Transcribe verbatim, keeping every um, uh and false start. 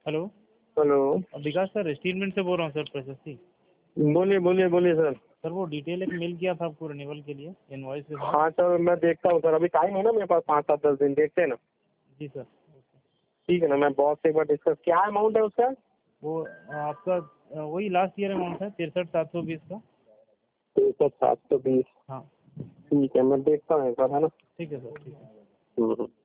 Hello. Hello. Vikas sir, settlement से बोल रहा हूँ सर, प्रशस्ति। बोलिए बोलिए बोलिए सर। सर वो डिटेल एक मेल किया था आपको रिन्यूअल के लिए, इनवॉइस के साथ। हाँ सर, मैं देखता हूँ सर, अभी टाइम है ना मेरे पास, पाँच सात दस दिन, देखते हैं ना। जी सर। ठीक है ना, मैं बॉस से एक बार डिस्कस, क्या अमाउंट है उसका? वो आपका वही लास्ट ईयर अमाउंट है, तिरसठ सात सौ बीस का। तिरसठ सात सौ बीस। हाँ ठीक है, मैं देखता हूँ एक बार, है ना। ठीक है सर, ठीक है। हम्म, हम्म।